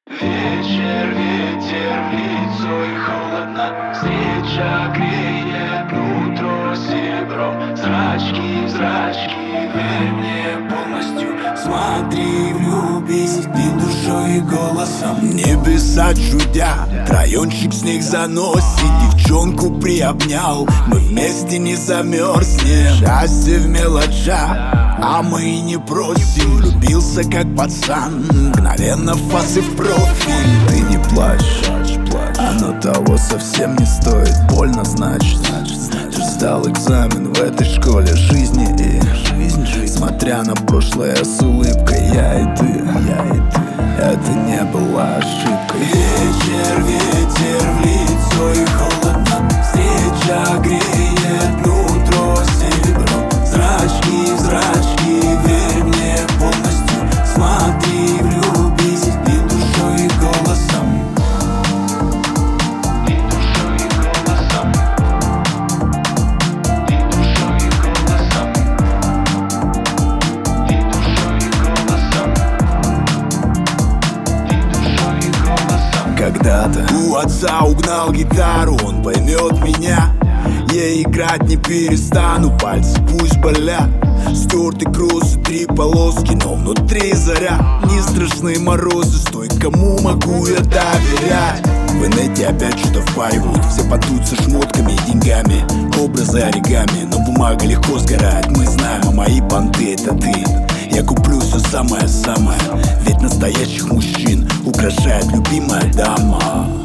Вечер, ветер в лицо и холодно. Встреча греет нутро серебром. Зрачки в зрачки, верь мне полностью. Смотри, влюбись и душой, и голосом. Небеса чудят, райончик снег заносит. Девчонку приобнял, мы вместе не замерзнем. Счастье в мелочах, а мы и не просим. Влюбился как пацан, мгновенно фас и в профиль. Ты не плачь, оно того совсем не стоит. Больно значит, ты сдал экзамен в этой школе жизни. И смотря на прошлое с улыбкой, я и ты, это не была ошибкой. Вечер, ветер в лицо и холодно. Встреча греет нутро серебром. Зрачки в зрачки, верь мне полностью. Смотри, влюбись и душой, и голосом. И душой, и голосом. И душой, и голосом. И душой, и голосом. И душой, и голосом. Когда-то у отца угнал гитару, он поймет меня. Я играть не перестану, пальцы пусть болят. Стертый кросс и 3 полоски, но внутри заря. Не страшны морозы, стой, кому могу я доверять. В инете опять что-то впаривают, все потутся шмотками и деньгами. Образы оригами, но бумага легко сгорает. Мы знаем, а мои понты это ты. Я куплю все самое-самое, ведь настоящих мужчин украшает любимая дама.